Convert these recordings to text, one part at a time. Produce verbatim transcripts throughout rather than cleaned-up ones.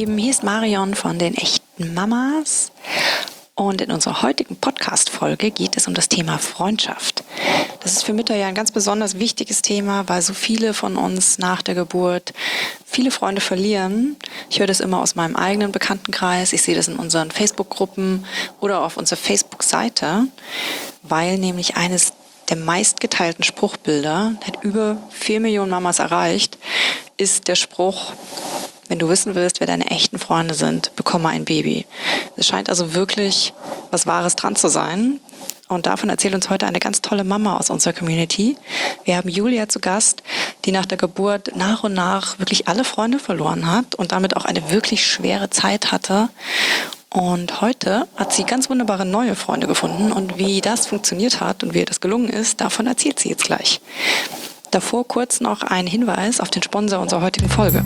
Lieben, hier ist Marion von den echten Mamas und in unserer heutigen Podcast-Folge geht es um das Thema Freundschaft. Das ist für Mütter ja ein ganz besonders wichtiges Thema, weil so viele von uns nach der Geburt viele Freunde verlieren. Ich höre das immer aus meinem eigenen Bekanntenkreis, ich sehe das in unseren Facebook-Gruppen oder auf unserer Facebook-Seite, weil nämlich eines der meistgeteilten Spruchbilder, hat über vier Millionen Mamas erreicht, ist der Spruch: Wenn du wissen willst, wer deine echten Freunde sind, bekomme ein Baby. Es scheint also wirklich was Wahres dran zu sein. Und davon erzählt uns heute eine ganz tolle Mama aus unserer Community. Wir haben Julia zu Gast, die nach der Geburt nach und nach wirklich alle Freunde verloren hat und damit auch eine wirklich schwere Zeit hatte. Und heute hat sie ganz wunderbare neue Freunde gefunden. Und wie das funktioniert hat und wie ihr das gelungen ist, davon erzählt sie jetzt gleich. Davor kurz noch ein Hinweis auf den Sponsor unserer heutigen Folge.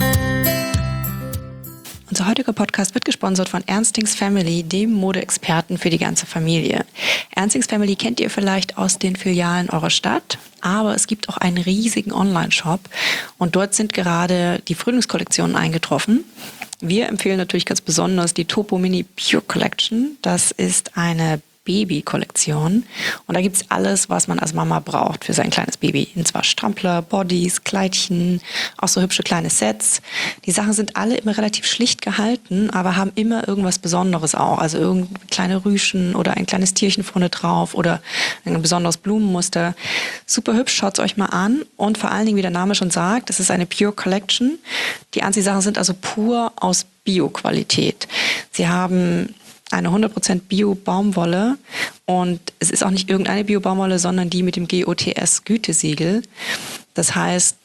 Unser heutiger Podcast wird gesponsert von Ernstings Family, dem Modeexperten für die ganze Familie. Ernstings Family kennt ihr vielleicht aus den Filialen eurer Stadt, aber es gibt auch einen riesigen Online-Shop und dort sind gerade die Frühlingskollektionen eingetroffen. Wir empfehlen natürlich ganz besonders die Topo Mini Pure Collection. Das ist eine Baby-Kollektion und da gibt's alles, was man als Mama braucht für sein kleines Baby. Und zwar Strampler, Bodies, Kleidchen, auch so hübsche kleine Sets. Die Sachen sind alle immer relativ schlicht gehalten, aber haben immer irgendwas Besonderes auch. Also irgendeine kleine Rüschen oder ein kleines Tierchen vorne drauf oder ein besonderes Blumenmuster. Super hübsch, schaut's euch mal an und vor allen Dingen, wie der Name schon sagt, es ist eine Pure Collection. Die Anziehsachen sind also pur aus Bio-Qualität. Sie haben eine hundert Prozent Bio-Baumwolle und es ist auch nicht irgendeine Bio-Baumwolle, sondern die mit dem G O T S-Gütesiegel. Das heißt,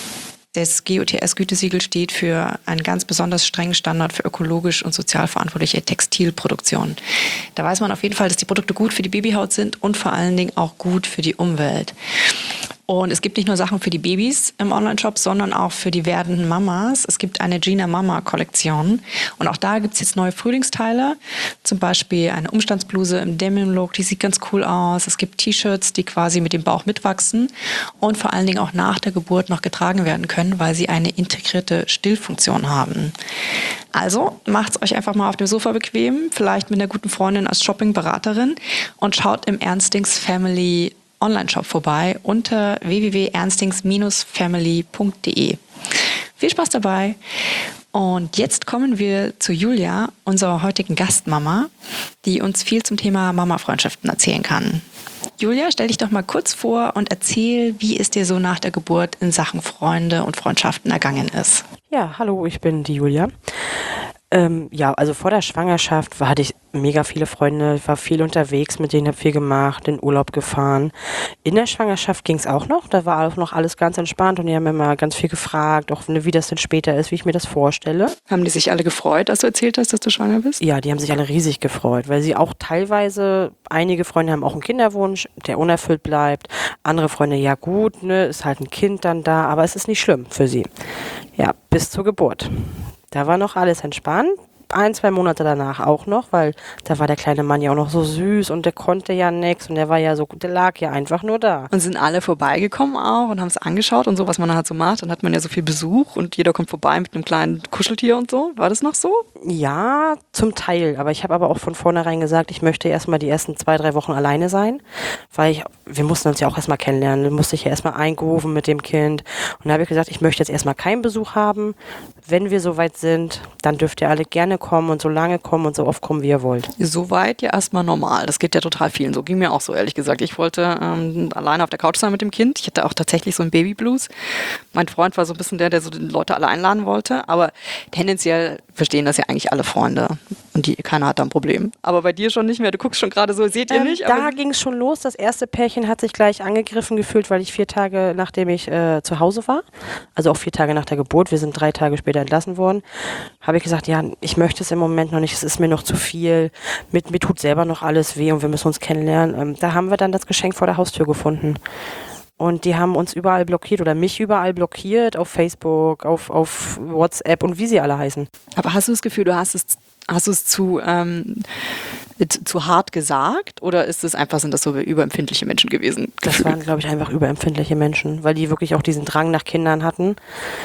das G O T S-Gütesiegel steht für einen ganz besonders strengen Standard für ökologisch und sozial verantwortliche Textilproduktion. Da weiß man auf jeden Fall, dass die Produkte gut für die Babyhaut sind und vor allen Dingen auch gut für die Umwelt. Und es gibt nicht nur Sachen für die Babys im Onlineshop, sondern auch für die werdenden Mamas. Es gibt eine Gina Mama Kollektion und auch da gibt es jetzt neue Frühlingsteile. Zum Beispiel eine Umstandsbluse im Denim-Look, die sieht ganz cool aus. Es gibt T-Shirts, die quasi mit dem Bauch mitwachsen und vor allen Dingen auch nach der Geburt noch getragen werden können, weil sie eine integrierte Stillfunktion haben. Also macht's euch einfach mal auf dem Sofa bequem, vielleicht mit einer guten Freundin als Shopping-Beraterin und schaut im Ernstings Family Online-Shop vorbei unter w w w punkt ernstings family punkt d e. Viel Spaß dabei! Und jetzt kommen wir zu Julia, unserer heutigen Gastmama, die uns viel zum Thema Mama-Freundschaften erzählen kann. Julia, stell dich doch mal kurz vor und erzähl, wie es dir so nach der Geburt in Sachen Freunde und Freundschaften ergangen ist. Ja, hallo, ich bin die Julia. Ähm, ja, also vor der Schwangerschaft war, hatte ich mega viele Freunde, ich war viel unterwegs, mit denen habe viel gemacht, in Urlaub gefahren. In der Schwangerschaft ging es auch noch, da war auch noch alles ganz entspannt und die haben immer ganz viel gefragt, auch wie das denn später ist, wie ich mir das vorstelle. Haben die sich alle gefreut, als du erzählt hast, dass du schwanger bist? Ja, die haben sich alle riesig gefreut, weil sie auch teilweise, einige Freunde haben auch einen Kinderwunsch, der unerfüllt bleibt. Andere Freunde, ja gut, ne, ist halt ein Kind dann da, aber es ist nicht schlimm für sie. Ja, bis zur Geburt. Da war noch alles entspannt. Ein, zwei Monate danach auch noch, weil da war der kleine Mann ja auch noch so süß und der konnte ja nichts und der war ja so, der lag ja einfach nur da. Und sind alle vorbeigekommen auch und haben es angeschaut und so, was man halt so macht. Dann hat man ja so viel Besuch und jeder kommt vorbei mit einem kleinen Kuscheltier und so. War das noch so? Ja, zum Teil. Aber ich habe aber auch von vornherein gesagt, ich möchte erstmal die ersten zwei, drei Wochen alleine sein, weil ich, wir mussten uns ja auch erstmal kennenlernen. Dann musste ich ja erstmal eingerufen mit dem Kind. Und da habe ich gesagt, ich möchte jetzt erstmal keinen Besuch haben. Wenn wir soweit sind, dann dürft ihr alle gerne kommen und so lange kommen und so oft kommen, wie ihr wollt. Soweit ja erstmal normal. Das geht ja total vielen. So ging mir auch so, ehrlich gesagt. Ich wollte ähm, alleine auf der Couch sein mit dem Kind. Ich hatte auch tatsächlich so einen Babyblues. Mein Freund war so ein bisschen der, der so die Leute alle einladen wollte. Aber tendenziell verstehen das ja eigentlich alle Freunde. Und die, keiner hat da ein Problem. Aber bei dir schon nicht mehr. Du guckst schon gerade so, seht ihr ähm, nicht? Da ging es schon los. Das erste Pärchen hat sich gleich angegriffen gefühlt, weil ich vier Tage, nachdem ich äh, zu Hause war, also auch vier Tage nach der Geburt, wir sind drei Tage später entlassen worden, habe ich gesagt, ja, ich möchte es im Moment noch nicht, es ist mir noch zu viel, mit, mir tut selber noch alles weh und wir müssen uns kennenlernen. Ähm, da haben wir dann das Geschenk vor der Haustür gefunden. Und die haben uns überall blockiert oder mich überall blockiert, auf Facebook, auf, auf WhatsApp und wie sie alle heißen. Aber hast du das Gefühl, du hast es, hast du es zu, ähm, zu, zu hart gesagt oder ist es einfach, sind das so überempfindliche Menschen gewesen? Das waren, glaube ich, einfach überempfindliche Menschen, weil die wirklich auch diesen Drang nach Kindern hatten.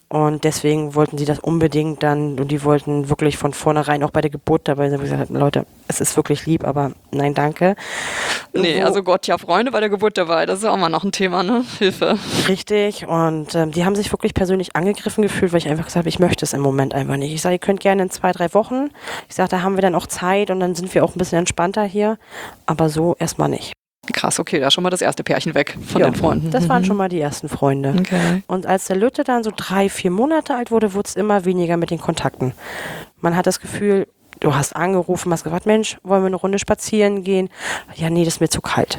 Und deswegen wollten sie das unbedingt dann, und die wollten wirklich von vornherein auch bei der Geburt dabei sein. Ich gesagt, Leute, es ist wirklich lieb, aber nein, danke. Nee, Irgendwo, also Gott, ja, Freunde bei der Geburt dabei, das ist ja auch mal noch ein Thema, ne? Hilfe. Richtig, und ähm, die haben sich wirklich persönlich angegriffen gefühlt, weil ich einfach gesagt habe, ich möchte es im Moment einfach nicht. Ich sage, ihr könnt gerne in zwei, drei Wochen. Ich sage, da haben wir dann auch Zeit und dann sind wir auch ein bisschen entspannter hier, aber so erstmal nicht. Krass, okay, da ist schon mal das erste Pärchen weg von Ja, den Freunden. das waren Mhm. schon mal die ersten Freunde. Okay. Und als der Lütte dann so drei, vier Monate alt wurde, wurde es immer weniger mit den Kontakten. Man hat das Gefühl, du hast angerufen, hast gefragt, Mensch, wollen wir eine Runde spazieren gehen? Ja, nee, das ist mir zu kalt.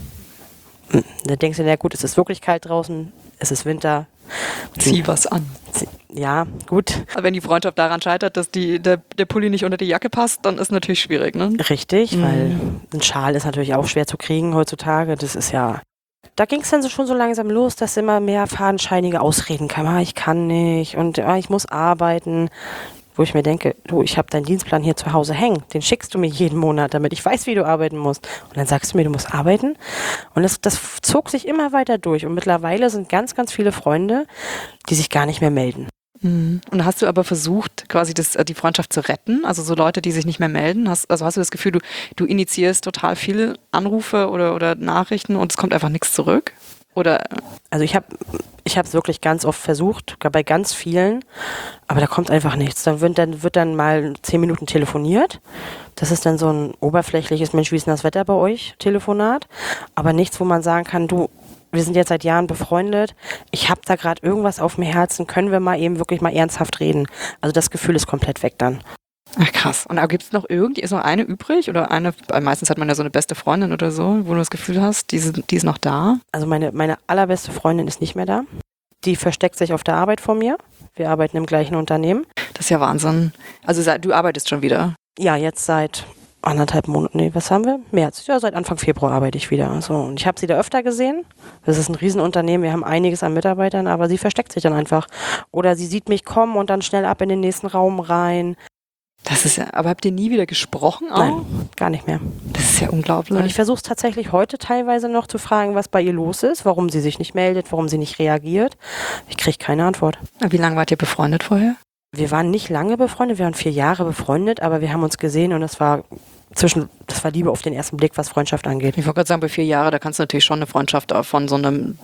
Hm. Da denkst du, na gut, es ist wirklich kalt draußen, es ist Winter. Zieh was an. Ja, gut. Aber wenn die Freundschaft daran scheitert, dass die, der, der Pulli nicht unter die Jacke passt, dann ist natürlich schwierig, ne? Richtig, Mhm. weil ein Schal ist natürlich auch schwer zu kriegen heutzutage. Das ist ja. Da ging es dann so schon so langsam los, dass immer mehr fadenscheinige Ausreden kamen. Ah, ich kann nicht und ah, ich muss arbeiten. Wo ich mir denke, du, ich habe deinen Dienstplan hier zu Hause hängen. Den schickst du mir jeden Monat, damit ich weiß, wie du arbeiten musst. Und dann sagst du mir, du musst arbeiten. Und das, das zog sich immer weiter durch. Und mittlerweile sind ganz, ganz viele Freunde, die sich gar nicht mehr melden. Mhm. Und hast du aber versucht, quasi das, die Freundschaft zu retten? Also so Leute, die sich nicht mehr melden? Hast, also hast du das Gefühl, du, du initiierst total viele Anrufe oder, oder Nachrichten und es kommt einfach nichts zurück? Oder? Also ich habe ich habe es wirklich ganz oft versucht, bei ganz vielen, aber da kommt einfach nichts. Dann wird dann, wird dann mal zehn Minuten telefoniert. Das ist dann so ein oberflächliches, Mensch, wie ist denn das Wetter bei euch? Telefonat. Aber nichts, wo man sagen kann, du, wir sind jetzt seit Jahren befreundet, ich habe da gerade irgendwas auf dem Herzen, können wir mal eben wirklich mal ernsthaft reden. Also das Gefühl ist komplett weg dann. Ach krass. Und gibt es noch irgendwie, ist noch eine übrig? Oder eine, meistens hat man ja so eine beste Freundin oder so, wo du das Gefühl hast, die, sind, die ist noch da? Also meine, meine allerbeste Freundin ist nicht mehr da. Die versteckt sich auf der Arbeit vor mir. Wir arbeiten im gleichen Unternehmen. Das ist ja Wahnsinn. Also du arbeitest schon wieder? Ja, jetzt seit anderthalb Monaten, nee, was haben wir? März. Ja, seit Anfang Februar arbeite ich wieder. So, und ich habe sie da öfter gesehen. Das ist ein Riesenunternehmen, wir haben einiges an Mitarbeitern, aber sie versteckt sich dann einfach. Oder sie sieht mich kommen und dann schnell ab in den nächsten Raum rein. Das ist ja, aber habt ihr nie wieder gesprochen auch? Nein, gar nicht mehr. Das ist ja unglaublich. Und ich versuche es tatsächlich heute teilweise noch zu fragen, was bei ihr los ist, warum sie sich nicht meldet, warum sie nicht reagiert. Ich kriege keine Antwort. Wie lange wart ihr befreundet vorher? Wir waren nicht lange befreundet, wir waren vier Jahre befreundet, aber wir haben uns gesehen und das war zwischen, das war Liebe auf den ersten Blick, was Freundschaft angeht. Ich wollte gerade sagen, bei vier Jahren, da kannst du natürlich schon eine Freundschaft von so einem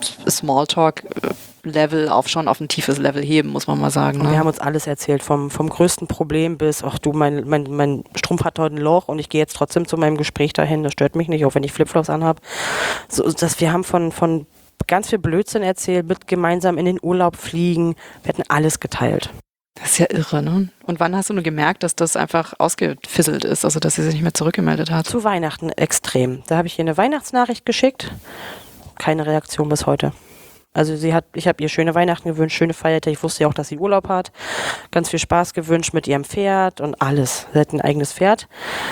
Smalltalk-Level auf schon auf ein tiefes Level heben, muss man mal sagen. Ne? Und wir haben uns alles erzählt, vom, vom größten Problem bis, ach du, mein, mein, mein Strumpf hat heute ein Loch und ich gehe jetzt trotzdem zu meinem Gespräch dahin, das stört mich nicht, auch wenn ich Flipflops anhab. So, dass wir haben von, von ganz viel Blödsinn erzählt, mit gemeinsam in den Urlaub fliegen, wir hatten alles geteilt. Das ist ja irre, ne? Und wann hast du nur gemerkt, dass das einfach ausgefisselt ist, also dass sie sich nicht mehr zurückgemeldet hat? Zu Weihnachten extrem. Da habe ich ihr eine Weihnachtsnachricht geschickt, keine Reaktion bis heute. Also sie hat, ich habe ihr schöne Weihnachten gewünscht, schöne Feiertage. Ich wusste ja auch, dass sie Urlaub hat. Ganz viel Spaß gewünscht mit ihrem Pferd und alles. Sie hat ein eigenes Pferd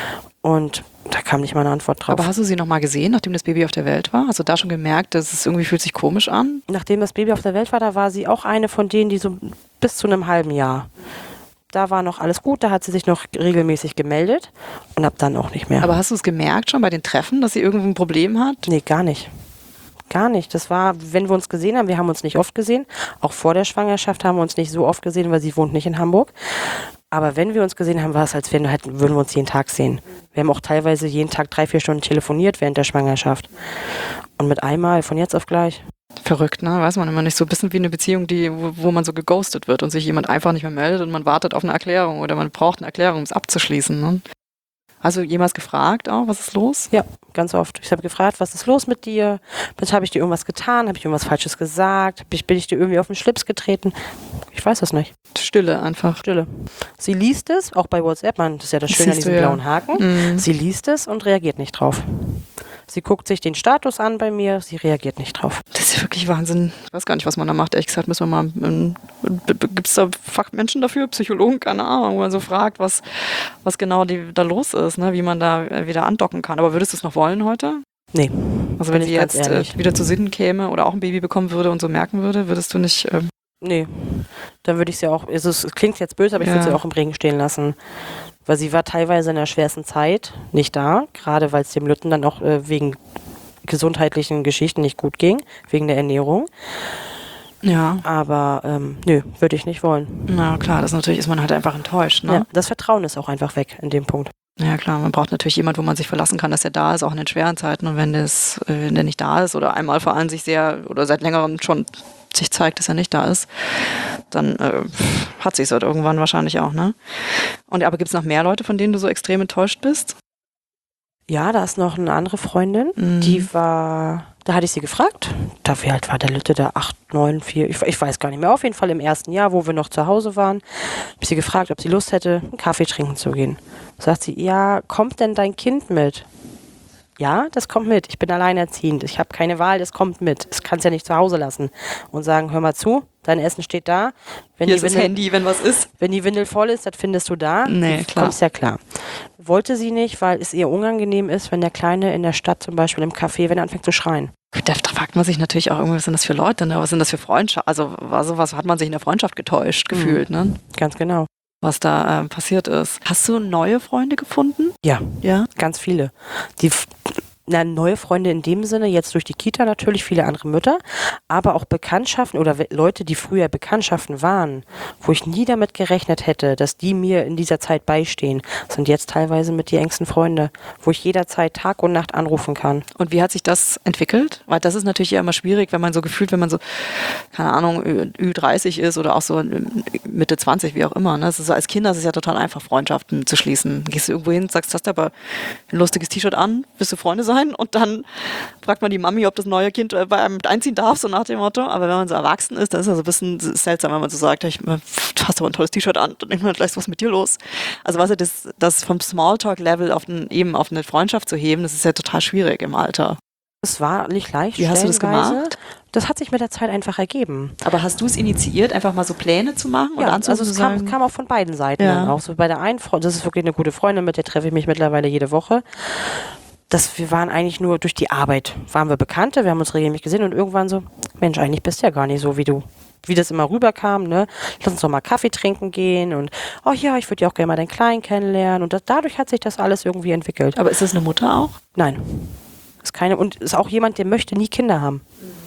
und da kam nicht mal eine Antwort drauf. Aber hast du sie nochmal gesehen, nachdem das Baby auf der Welt war? Hast du da schon gemerkt, dass es irgendwie fühlt sich komisch an? Nachdem das Baby auf der Welt war, da war sie auch eine von denen, die so bis zu einem halben Jahr. Da war noch alles gut, da hat sie sich noch regelmäßig gemeldet und ab dann auch nicht mehr. Aber hast du es gemerkt schon bei den Treffen, dass sie irgendwie ein Problem hat? Nee, gar nicht. Gar nicht. Das war, wenn wir uns gesehen haben, wir haben uns nicht oft gesehen. Auch vor der Schwangerschaft haben wir uns nicht so oft gesehen, weil sie wohnt nicht in Hamburg. Aber wenn wir uns gesehen haben, war es, als wären, halt, würden wir uns jeden Tag sehen. Wir haben auch teilweise jeden Tag drei, vier Stunden telefoniert während der Schwangerschaft. Und mit einmal, von jetzt auf gleich. Verrückt, ne? Weiß man immer nicht. So ein bisschen wie eine Beziehung, die, wo, wo man so geghostet wird und sich jemand einfach nicht mehr meldet und man wartet auf eine Erklärung oder man braucht eine Erklärung, um es abzuschließen. Ne? Hast du jemals gefragt auch, was ist los? Ja, ganz oft. Ich habe gefragt, was ist los mit dir? Habe ich dir irgendwas getan? Habe ich irgendwas Falsches gesagt? Bin ich dir irgendwie auf den Schlips getreten? Ich weiß das nicht. Stille einfach. Stille. Sie liest es, auch bei WhatsApp, man, das ist ja das Schöne an diesem ja. blauen Haken. Mhm. Sie liest es und reagiert nicht drauf. Sie guckt sich den Status an bei mir, sie reagiert nicht drauf. Das ist ja wirklich Wahnsinn. Ich weiß gar nicht, was man da macht. Ehrlich gesagt, müssen wir mal, ähm, gibt es da Fachmenschen dafür, Psychologen, keine Ahnung, wo man so fragt, was, was genau die, da los ist, ne? Wie man da wieder andocken kann. Aber würdest du es noch wollen heute? Nee. Also wenn bin sie ich ganz jetzt ehrlich. äh, wieder zu Sinnen käme oder auch ein Baby bekommen würde und so merken würde, würdest du nicht... Ähm Nee. Dann würde ich sie auch, also es klingt jetzt böse, aber ich Ja. würde sie auch im Regen stehen lassen. Weil sie war teilweise in der schwersten Zeit nicht da, gerade weil es dem Lütten dann auch äh, wegen gesundheitlichen Geschichten nicht gut ging, wegen der Ernährung. Ja. Aber ähm, nö, würde ich nicht wollen. Na klar, das natürlich ist man halt einfach enttäuscht, ne? Ja, das Vertrauen ist auch einfach weg in dem Punkt. Ja klar, man braucht natürlich jemand, wo man sich verlassen kann, dass er da ist, auch in den schweren Zeiten. Und wenn, das, äh, wenn der nicht da ist oder einmal vor allem sich sehr oder seit längerem schon sich zeigt, dass er nicht da ist, dann äh, hat sich halt irgendwann wahrscheinlich auch, ne? Und aber gibt es noch mehr Leute, von denen du so extrem enttäuscht bist? Ja, da ist noch eine andere Freundin, Mhm. die war, da hatte ich sie gefragt, da wie alt war der Lütte, der acht, neun, vier, ich, ich weiß gar nicht mehr, auf jeden Fall im ersten Jahr, wo wir noch zu Hause waren, habe ich sie gefragt, ob sie Lust hätte, einen Kaffee trinken zu gehen. Sagt sie, ja, kommt denn dein Kind mit? Ja, das kommt mit. Ich bin alleinerziehend. Ich habe keine Wahl, das kommt mit. Das kannst ja nicht zu Hause lassen. Und sagen, hör mal zu, dein Essen steht da. Wenn Hier die ist das Windel, Handy, wenn was ist. wenn die Windel voll ist, das findest du da. Nee, Du klar. kommst ja klar. Wollte sie nicht, weil es ihr unangenehm ist, wenn der Kleine in der Stadt zum Beispiel im Café, wenn er anfängt zu schreien. Da, da fragt man sich natürlich auch irgendwie, was sind das für Leute, ne? Was sind das für Freundschaft? Also, also was hat man sich in der Freundschaft getäuscht, gefühlt, ne? Ganz genau. Was da äh, passiert ist. Hast du neue Freunde gefunden? Ja, Ja. ganz viele. Die f- na, neue Freunde in dem Sinne, jetzt durch die Kita natürlich, viele andere Mütter, aber auch Bekanntschaften oder we- Leute, die früher Bekanntschaften waren, wo ich nie damit gerechnet hätte, dass die mir in dieser Zeit beistehen, sind jetzt teilweise mit die engsten Freunde, wo ich jederzeit Tag und Nacht anrufen kann. Und wie hat sich das entwickelt? Weil das ist natürlich ja immer schwierig, wenn man so gefühlt, wenn man so, keine Ahnung, Ü- Ü dreißig ist oder auch so Mitte zwanzig, wie auch immer. Ne? Das ist so, als Kinder ist es ja total einfach, Freundschaften zu schließen. Gehst du irgendwo hin, sagst, hast du aber ein lustiges T-Shirt an, willst du Freunde sein? Und dann fragt man die Mami, ob das neue Kind äh, bei einem mit einziehen darf, so nach dem Motto. Aber wenn man so erwachsen ist, dann ist das so ein bisschen seltsam, wenn man so sagt, ich, du hast aber ein tolles T-Shirt an, dann denkt man gleich, was ist mit dir los? Also weißt du, das, das vom Smalltalk-Level auf ein, eben auf eine Freundschaft zu heben, das ist ja total schwierig im Alter. Es war nicht leicht. Wie hast du das stellenweise. gemacht? Das hat sich mit der Zeit einfach ergeben. Aber hast du es initiiert, einfach mal so Pläne zu machen? Ja, oder also es kam, kam auch von beiden Seiten. Ja. Dann auch so bei der einen Freundin, das ist wirklich eine gute Freundin, mit der treffe ich mich mittlerweile jede Woche. Das, wir waren eigentlich nur durch die Arbeit, waren wir Bekannte, wir haben uns regelmäßig gesehen und irgendwann so, Mensch, eigentlich bist du ja gar nicht so wie du. Wie das immer rüberkam, ne? Lass uns doch mal Kaffee trinken gehen und, oh ja, ich würde ja auch gerne mal deinen Kleinen kennenlernen und das, dadurch hat sich das alles irgendwie entwickelt. Aber ist das eine Mutter auch? Nein, ist keine, und ist auch jemand, der möchte nie Kinder haben.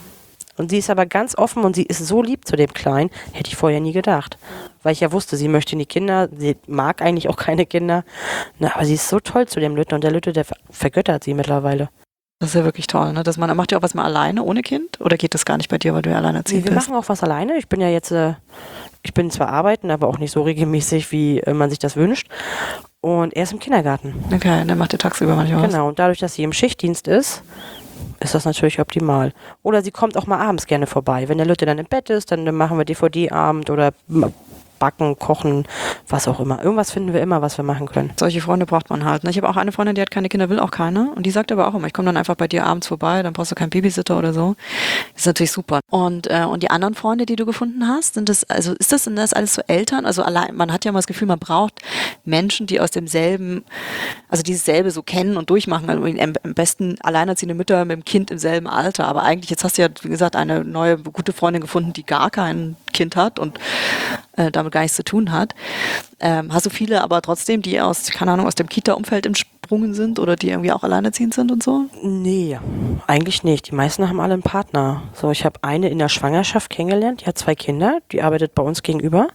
Und sie ist aber ganz offen und sie ist so lieb zu dem Kleinen, hätte ich vorher nie gedacht. Weil ich ja wusste, sie möchte nie Kinder, sie mag eigentlich auch keine Kinder. Na, aber sie ist so toll zu dem Lütten und der Lütte, der ver- vergöttert sie mittlerweile. Das ist ja wirklich toll, ne? Dass man, macht ja auch was mal alleine, ohne Kind? Oder geht das gar nicht bei dir, weil du ja Nee, alleinerziehend wir bist? machen auch was alleine. Ich bin ja jetzt, äh, ich bin zwar arbeiten, aber auch nicht so regelmäßig, wie äh, man sich das wünscht. Und er ist im Kindergarten. Okay, dann macht ihr tagsüber manchmal was. Genau, und dadurch, dass sie im Schichtdienst ist, ist das natürlich optimal. Oder sie kommt auch mal abends gerne vorbei. Wenn der Lütte dann im Bett ist, dann machen wir D V D-Abend oder backen, kochen, was auch immer. Irgendwas finden wir immer, was wir machen können. Solche Freunde braucht man halt. Ne? Ich habe auch eine Freundin, die hat keine Kinder, will auch keine. Und die sagt aber auch immer, ich komme dann einfach bei dir abends vorbei, dann brauchst du keinen Babysitter oder so. Das ist natürlich super. Und, äh, und die anderen Freunde, die du gefunden hast, sind das, also ist das, sind das alles so Eltern? Also allein, man hat ja mal das Gefühl, man braucht Menschen, die aus demselben, also dieses selbe so kennen und durchmachen. Also am am besten alleinerziehende Mütter mit dem Kind im selben Alter. Aber eigentlich, jetzt hast du ja, wie gesagt, eine neue, gute Freundin gefunden, die gar kein Kind hat und äh, damit gar nichts zu tun hat. Ähm, hast du viele aber trotzdem, die aus, keine Ahnung, aus dem Kita-Umfeld entsprungen sind oder die irgendwie auch alleinerziehend sind und so? Nee, eigentlich nicht. Die meisten haben alle einen Partner. So, ich habe eine in der Schwangerschaft kennengelernt, die hat zwei Kinder, die arbeitet bei uns gegenüber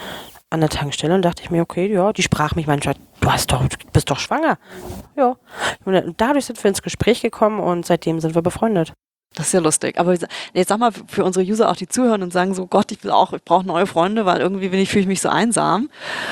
an der Tankstelle und dachte ich mir, okay, ja, die sprach mich manchmal, du hast doch, du bist doch schwanger. Ja. Und dadurch sind wir ins Gespräch gekommen und seitdem sind wir befreundet. Das ist ja lustig. Aber jetzt sag mal für unsere User auch, die zuhören und sagen so, Gott, ich will auch, ich brauche neue Freunde, weil irgendwie bin ich, fühle ich mich so einsam.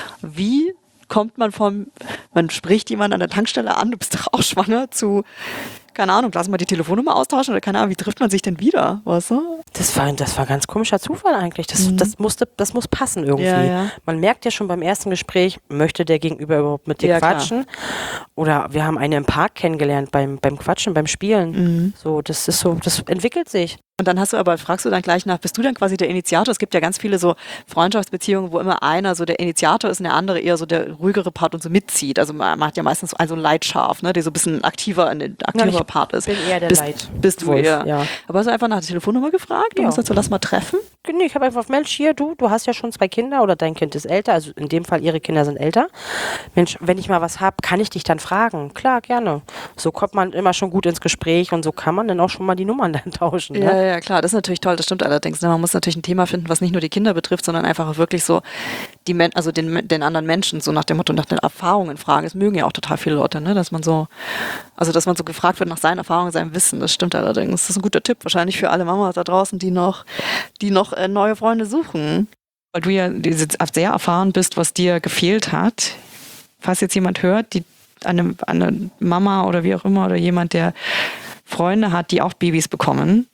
Wie kommt man vom, man spricht jemand an der Tankstelle an, du bist doch auch schwanger, zu, keine Ahnung, lass mal die Telefonnummer austauschen oder keine Ahnung, wie trifft man sich denn wieder, weißt du? Das war, das war ein ganz komischer Zufall eigentlich. Das, Mhm. das, musste, das muss passen irgendwie. Ja, ja. Man merkt ja schon beim ersten Gespräch, möchte der Gegenüber überhaupt mit dir Ja, klar. quatschen? Oder wir haben eine im Park kennengelernt beim, beim Quatschen, beim Spielen. Mhm. So, das ist so, das entwickelt sich. Und dann hast du aber, fragst du dann gleich nach, bist du dann quasi der Initiator? Es gibt ja ganz viele so Freundschaftsbeziehungen, wo immer einer so der Initiator ist und der andere eher so der ruhigere Part und so mitzieht. Also man macht ja meistens so einen Leitschaf, ne, der so ein bisschen aktiver, ein aktiver Ja, ich Part ist. bin eher der bist, Leit- Bist du Wolf, eher. ja. Aber hast du einfach nach der Telefonnummer gefragt? Du Ja. hast gesagt, so, lass mal treffen? Nee, ich habe einfach, Mensch, hier, du, du hast ja schon zwei Kinder oder dein Kind ist älter, also in dem Fall ihre Kinder sind älter. Mensch, wenn ich mal was habe, kann ich dich dann fragen? Klar, gerne. So kommt man immer schon gut ins Gespräch und so kann man dann auch schon mal die Nummern dann tauschen. Ne? Ja, ja, klar, das ist natürlich toll, das stimmt allerdings. Ne? Man muss natürlich ein Thema finden, was nicht nur die Kinder betrifft, sondern einfach auch wirklich so die Men- also den, den anderen Menschen, so nach dem Motto, nach den Erfahrungen fragen. Das mögen ja auch total viele Leute, ne? Dass man so, also dass man so gefragt wird nach seinen Erfahrungen, seinem Wissen, das stimmt allerdings. Das ist ein guter Tipp, wahrscheinlich für alle Mamas da draußen, die noch, die noch äh, neue Freunde suchen. Weil du ja sehr erfahren bist, was dir gefehlt hat. Falls jetzt jemand hört, die eine, eine Mama oder wie auch immer oder jemand, der Freunde hat, die auch Babys bekommen.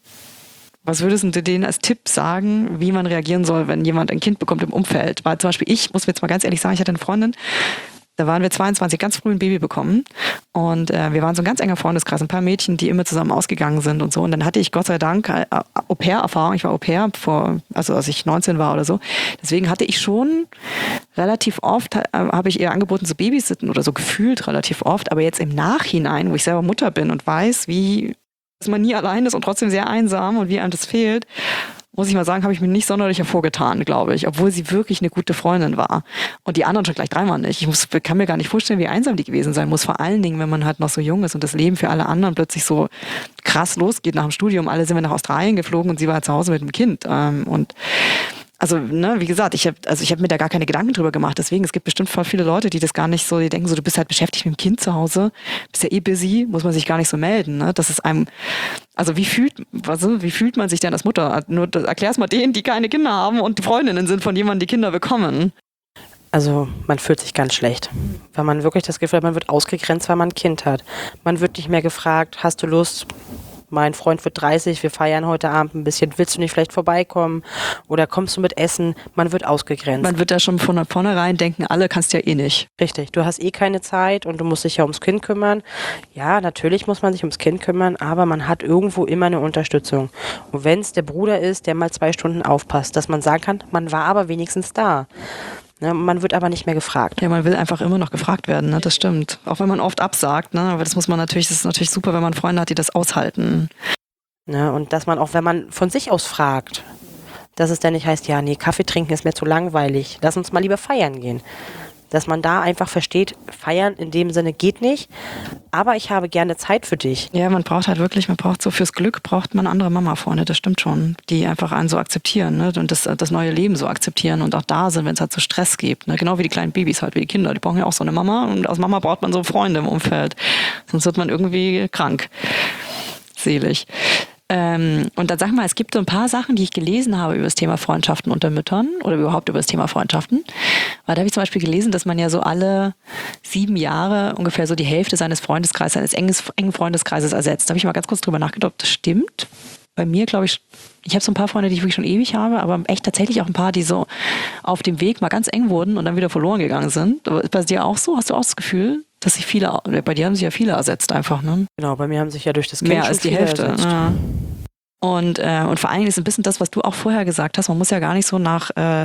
Was würdest du denen als Tipp sagen, wie man reagieren soll, wenn jemand ein Kind bekommt im Umfeld? Weil zum Beispiel ich, muss mir jetzt mal ganz ehrlich sagen, ich hatte eine Freundin, da waren wir zweiundzwanzig, ganz früh ein Baby bekommen und äh, wir waren so ein ganz enger Freundeskreis, ein paar Mädchen, die immer zusammen ausgegangen sind und so. Und dann hatte ich Gott sei Dank äh, Au-pair-Erfahrung, ich war Au-pair, vor, also als ich neunzehn war oder so. Deswegen hatte ich schon relativ oft, äh, habe ich ihr angeboten zu babysitten oder so, gefühlt relativ oft. Aber jetzt im Nachhinein, wo ich selber Mutter bin und weiß, wie dass man nie allein ist und trotzdem sehr einsam und wie einem das fehlt, muss ich mal sagen, habe ich mir nicht sonderlich hervorgetan, glaube ich, obwohl sie wirklich eine gute Freundin war. Und die anderen schon gleich dreimal nicht. Ich muss, kann mir gar nicht vorstellen, wie einsam die gewesen sein muss. Vor allen Dingen, wenn man halt noch so jung ist und das Leben für alle anderen plötzlich so krass losgeht nach dem Studium. Alle sind wir nach Australien geflogen und sie war halt zu Hause mit dem Kind. Und also, ne, wie gesagt, ich habe also ich habe mir da gar keine Gedanken drüber gemacht. Deswegen, es gibt bestimmt voll viele Leute, die das gar nicht so, die denken so, du bist halt beschäftigt mit dem Kind zu Hause, bist ja eh busy, muss man sich gar nicht so melden. Ne? Das ist einem, also wie fühlt, also wie fühlt man sich denn als Mutter? Nur erklär's mal denen, die keine Kinder haben und die Freundinnen sind von jemandem, die Kinder bekommen. Also man fühlt sich ganz schlecht, weil man wirklich das Gefühl hat, man wird ausgegrenzt, weil man ein Kind hat. Man wird nicht mehr gefragt, hast du Lust? Mein Freund wird dreißig, wir feiern heute Abend ein bisschen, willst du nicht vielleicht vorbeikommen oder kommst du mit Essen? Man wird ausgegrenzt. Man wird da schon von vornherein denken, alle kannst ja eh nicht. Richtig, du hast eh keine Zeit und du musst dich ja ums Kind kümmern. Ja, natürlich muss man sich ums Kind kümmern, aber man hat irgendwo immer eine Unterstützung. Und wenn es der Bruder ist, der mal zwei Stunden aufpasst, dass man sagen kann, man war aber wenigstens da. Ne, man wird aber nicht mehr gefragt. Ja, man will einfach immer noch gefragt werden, ne? Das stimmt. Auch wenn man oft absagt, ne? Aber das muss man natürlich, das ist natürlich super, wenn man Freunde hat, die das aushalten. Ne, und dass man auch, wenn man von sich aus fragt, dass es dann nicht heißt, ja, nee, Kaffee trinken ist mir zu langweilig, lass uns mal lieber feiern gehen. Dass man da einfach versteht, feiern in dem Sinne geht nicht, aber ich habe gerne Zeit für dich. Ja, man braucht halt wirklich, man braucht so fürs Glück, braucht man andere Mama-Freunde, das stimmt schon, die einfach einen so akzeptieren, ne? Und das, das neue Leben so akzeptieren und auch da sind, wenn es halt so Stress gibt, ne? Genau wie die kleinen Babys halt, wie die Kinder, die brauchen ja auch so eine Mama und aus Mama braucht man so Freunde im Umfeld, sonst wird man irgendwie krank, selig. Ähm, und dann sag mal, es gibt so ein paar Sachen, die ich gelesen habe über das Thema Freundschaften unter Müttern oder überhaupt über das Thema Freundschaften. Weil da habe ich zum Beispiel gelesen, dass man ja so alle sieben Jahre ungefähr so die Hälfte seines Freundeskreises, seines enges, engen Freundeskreises ersetzt. Da habe ich mal ganz kurz drüber nachgedacht, ob das stimmt. Bei mir glaube ich, ich habe so ein paar Freunde, die ich wirklich schon ewig habe, aber echt tatsächlich auch ein paar, die so auf dem Weg mal ganz eng wurden und dann wieder verloren gegangen sind. Aber ist bei dir auch so? Hast du auch das Gefühl, dass sich viele, bei dir haben sich ja viele ersetzt einfach, ne? Genau, bei mir haben sich ja durch das Kind mehr als die Hälfte. Ja. Und, äh, und vor allen Dingen ist ein bisschen das, was du auch vorher gesagt hast, man muss ja gar nicht so nach äh,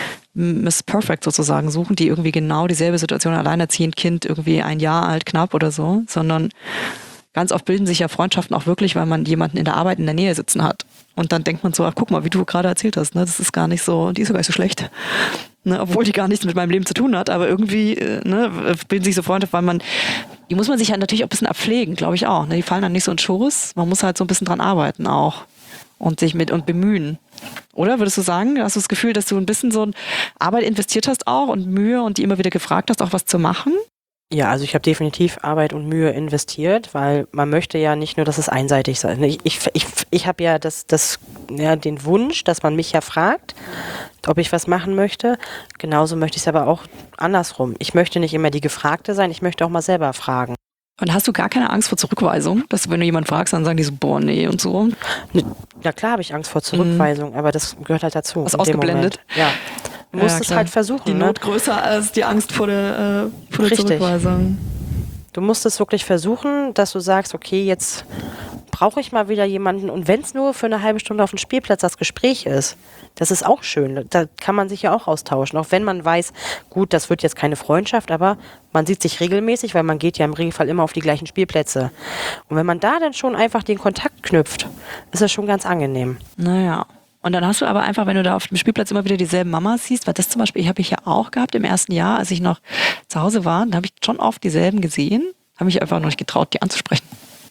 Miss Perfect sozusagen suchen, die irgendwie genau dieselbe Situation, alleinerziehend, Kind, irgendwie ein Jahr alt, knapp oder so, sondern ganz oft bilden sich ja Freundschaften auch wirklich, weil man jemanden in der Arbeit in der Nähe sitzen hat. Und dann denkt man so, ach guck mal, wie du gerade erzählt hast, ne, das ist gar nicht so, die ist ja gar nicht so schlecht. Ne, obwohl die gar nichts mit meinem Leben zu tun hat, aber irgendwie ne, bilden sich so Freundschaften, weil man, die muss man sich halt natürlich auch ein bisschen abpflegen, glaube ich auch. Ne? Die fallen dann nicht so in Schoß, man muss halt so ein bisschen dran arbeiten auch und sich mit und bemühen. Oder würdest du sagen, hast du das Gefühl, dass du ein bisschen so Arbeit investiert hast auch und Mühe und die immer wieder gefragt hast, auch was zu machen? Ja, also ich habe definitiv Arbeit und Mühe investiert, weil man möchte ja nicht nur, dass es einseitig sei. Ich, ich, ich, ich habe ja, das, das, ja den Wunsch, dass man mich ja fragt, ob ich was machen möchte. Genauso möchte ich es aber auch andersrum. Ich möchte nicht immer die Gefragte sein, ich möchte auch mal selber fragen. Und hast du gar keine Angst vor Zurückweisung? Dass wenn du jemanden fragst, dann sagen die so, boah, nee und so? Na klar habe ich Angst vor Zurückweisung, mhm. aber das gehört halt dazu. Was ausgeblendet? Ja. Du musst ja, es halt versuchen. Die Not ne? größer als die Angst vor der, äh, vor der Zurückweisung. Du musst es wirklich versuchen, dass du sagst, okay, jetzt brauche ich mal wieder jemanden. Und wenn es nur für eine halbe Stunde auf dem Spielplatz das Gespräch ist, das ist auch schön. Da kann man sich ja auch austauschen. Auch wenn man weiß, gut, das wird jetzt keine Freundschaft, aber man sieht sich regelmäßig, weil man geht ja im Regelfall immer auf die gleichen Spielplätze. Und wenn man da dann schon einfach den Kontakt knüpft, ist das schon ganz angenehm. Naja. Und dann hast du aber einfach, wenn du da auf dem Spielplatz immer wieder dieselben Mamas siehst, weil das zum Beispiel, habe ich ja auch gehabt im ersten Jahr, als ich noch zu Hause war, da habe ich schon oft dieselben gesehen, habe mich einfach noch nicht getraut, die anzusprechen.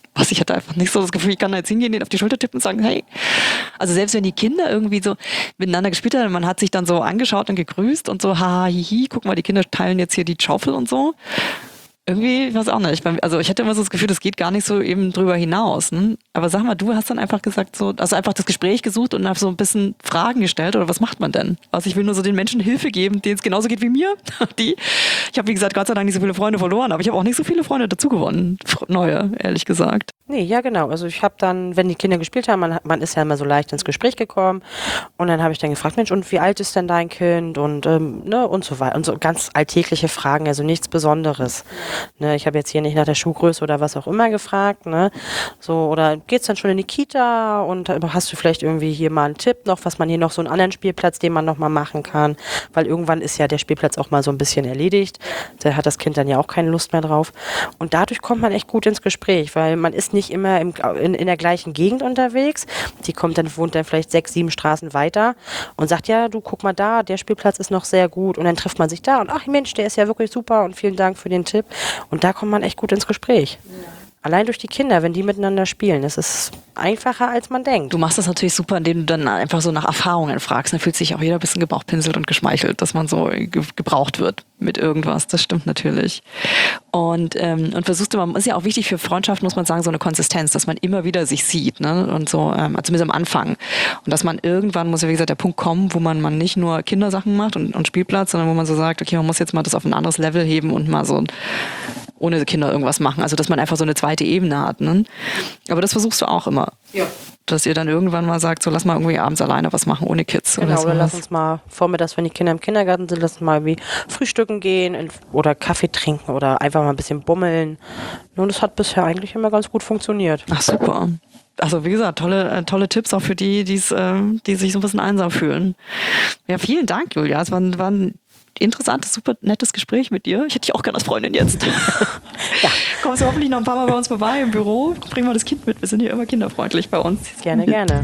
Was, ich hatte einfach nicht so das Gefühl, ich kann da jetzt hingehen, den auf die Schulter tippen und sagen, hey. Also selbst wenn die Kinder irgendwie so miteinander gespielt haben, man hat sich dann so angeschaut und gegrüßt und so, haha, hihi, guck mal, die Kinder teilen jetzt hier die Schaufel und so. Irgendwie, ich weiß auch nicht. Also ich hatte immer so das Gefühl, das geht gar nicht so eben drüber hinaus. Ne? Aber sag mal, du hast dann einfach gesagt, so, also einfach das Gespräch gesucht und einfach so ein bisschen Fragen gestellt, oder was macht man denn? Also ich will nur so den Menschen Hilfe geben, denen es genauso geht wie mir. Die, ich habe, wie gesagt, Gott sei Dank nicht so viele Freunde verloren, aber ich habe auch nicht so viele Freunde dazu gewonnen. Neue, ehrlich gesagt. Nee, ja genau. Also ich habe dann, wenn die Kinder gespielt haben, man, man ist ja immer so leicht ins Gespräch gekommen und dann habe ich dann gefragt, Mensch, und wie alt ist denn dein Kind und ähm, ne und so weiter und so ganz alltägliche Fragen, also nichts Besonderes. Ne, ich habe jetzt hier nicht nach der Schuhgröße oder was auch immer gefragt, ne, so oder geht's dann schon in die Kita und hast du vielleicht irgendwie hier mal einen Tipp noch, was man hier noch so einen anderen Spielplatz, den man noch mal machen kann, weil irgendwann ist ja der Spielplatz auch mal so ein bisschen erledigt. Da hat das Kind dann ja auch keine Lust mehr drauf und dadurch kommt man echt gut ins Gespräch, weil man ist nicht nicht immer im, in, in der gleichen Gegend unterwegs. Die kommt dann, wohnt dann vielleicht sechs, sieben Straßen weiter und sagt, ja, du guck mal da, der Spielplatz ist noch sehr gut und dann trifft man sich da und ach Mensch, der ist ja wirklich super und vielen Dank für den Tipp und da kommt man echt gut ins Gespräch. Ja. Allein durch die Kinder, wenn die miteinander spielen, das ist einfacher, als man denkt. Du machst das natürlich super, indem du dann einfach so nach Erfahrungen fragst. Dann fühlt sich auch jeder ein bisschen gebauchpinselt und geschmeichelt, dass man so ge- gebraucht wird mit irgendwas. Das stimmt natürlich. Und, ähm, und versuchst du mal, ist ja auch wichtig für Freundschaften, muss man sagen, so eine Konsistenz, dass man immer wieder sich sieht, ne? Und so, ähm, zumindest am Anfang. Und dass man irgendwann, muss ja wie gesagt der Punkt kommen, wo man, man nicht nur Kindersachen macht und, und Spielplatz, sondern wo man so sagt, okay, man muss jetzt mal das auf ein anderes Level heben und mal so ohne Kinder irgendwas machen. Also dass man einfach so eine zweite Ebene hat. Ne? Aber das versuchst du auch immer. Ja. Dass ihr dann irgendwann mal sagt, so lass mal irgendwie abends alleine was machen, ohne Kids. Genau, oder, oder lass uns mal vormittags, wenn die Kinder im Kindergarten sind, lass uns mal wie frühstücken gehen oder Kaffee trinken oder einfach mal ein bisschen bummeln. Und das hat bisher eigentlich immer ganz gut funktioniert. Ach super. Also wie gesagt, tolle, äh, tolle Tipps auch für die, die's, äh, die sich so ein bisschen einsam fühlen. Ja, vielen Dank, Julia. Es war, war ein interessantes, super nettes Gespräch mit dir. Ich hätte dich auch gerne als Freundin jetzt. Ja. Kommst du hoffentlich noch ein paar Mal bei uns vorbei im Büro. Bringen wir das Kind mit. Wir sind hier immer kinderfreundlich bei uns. Gerne, gerne.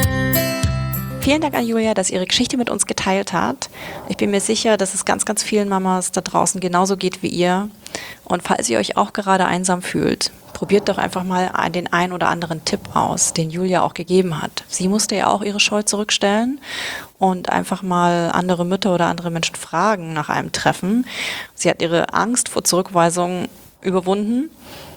Vielen Dank an Julia, dass sie ihre Geschichte mit uns geteilt hat. Ich bin mir sicher, dass es ganz, ganz vielen Mamas da draußen genauso geht wie ihr. Und falls ihr euch auch gerade einsam fühlt, probiert doch einfach mal den einen oder anderen Tipp aus, den Julia auch gegeben hat. Sie musste ja auch ihre Scheu zurückstellen und einfach mal andere Mütter oder andere Menschen fragen nach einem Treffen. Sie hat ihre Angst vor Zurückweisung überwunden.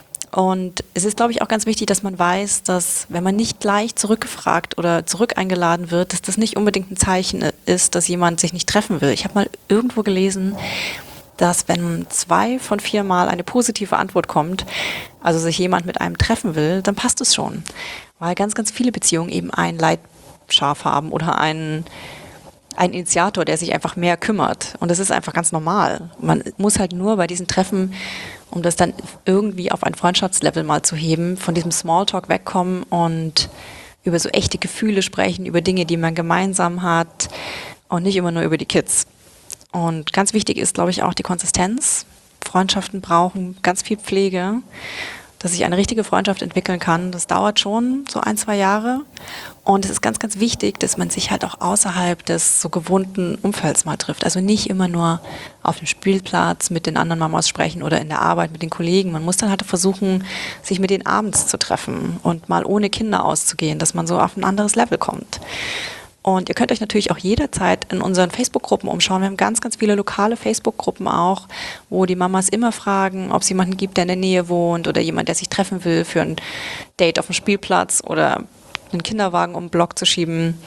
Und es ist, glaube ich, auch ganz wichtig, dass man weiß, dass wenn man nicht gleich zurückgefragt oder zurück eingeladen wird, dass das nicht unbedingt ein Zeichen ist, dass jemand sich nicht treffen will. Ich habe mal irgendwo gelesen, dass wenn zwei von vier Mal eine positive Antwort kommt, also sich jemand mit einem treffen will, dann passt es schon. Weil ganz, ganz viele Beziehungen eben ein Leitschaf haben oder einen, einen Initiator, der sich einfach mehr kümmert. Und das ist einfach ganz normal. Man muss halt nur bei diesen Treffen, um das dann irgendwie auf ein Freundschaftslevel mal zu heben, von diesem Smalltalk wegkommen und über so echte Gefühle sprechen, über Dinge, die man gemeinsam hat und nicht immer nur über die Kids. Und ganz wichtig ist, glaube ich, auch die Konsistenz. Freundschaften brauchen ganz viel Pflege, dass sich eine richtige Freundschaft entwickeln kann. Das dauert schon so ein, zwei Jahre. Und es ist ganz, ganz wichtig, dass man sich halt auch außerhalb des so gewohnten Umfelds mal trifft. Also nicht immer nur auf dem Spielplatz mit den anderen Mamas sprechen oder in der Arbeit mit den Kollegen. Man muss dann halt versuchen, sich mit denen abends zu treffen und mal ohne Kinder auszugehen, dass man so auf ein anderes Level kommt. Und ihr könnt euch natürlich auch jederzeit in unseren Facebook-Gruppen umschauen. Wir haben ganz, ganz viele lokale Facebook-Gruppen auch, wo die Mamas immer fragen, ob es jemanden gibt, der in der Nähe wohnt oder jemand, der sich treffen will für ein Date auf dem Spielplatz oder einen Kinderwagen um den Block zu schieben.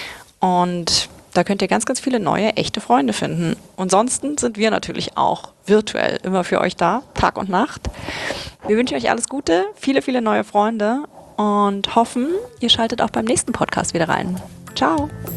Und da könnt ihr ganz, ganz viele neue, echte Freunde finden. Ansonsten sind wir natürlich auch virtuell immer für euch da, Tag und Nacht. Wir wünschen euch alles Gute, viele, viele neue Freunde und hoffen, ihr schaltet auch beim nächsten Podcast wieder rein. Ciao.